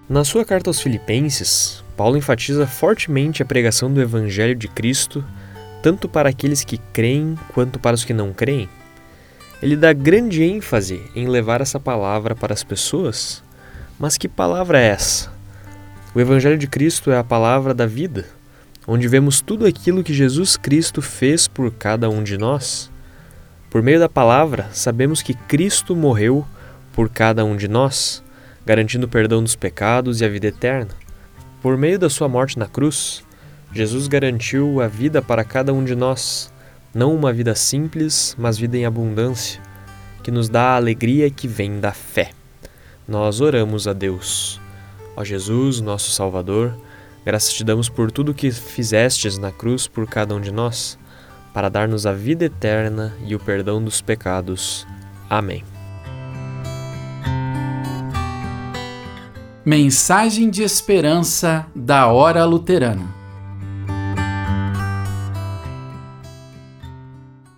Na sua carta aos Filipenses, Paulo enfatiza fortemente a pregação do Evangelho de Cristo, tanto para aqueles que creem quanto para os que não creem. Ele dá grande ênfase em levar essa palavra para as pessoas. Mas que palavra é essa? O Evangelho de Cristo é a palavra da vida, onde vemos tudo aquilo que Jesus Cristo fez por cada um de nós. Por meio da palavra, sabemos que Cristo morreu por cada um de nós, garantindo o perdão dos pecados e a vida eterna. Por meio da sua morte na cruz, Jesus garantiu a vida para cada um de nós, não uma vida simples, mas vida em abundância, que nos dá a alegria que vem da fé. Nós oramos a Deus. Ó Jesus, nosso Salvador, graças te damos por tudo que fizestes na cruz por cada um de nós, para dar-nos a vida eterna e o perdão dos pecados. Amém. Mensagem de esperança da Hora Luterana.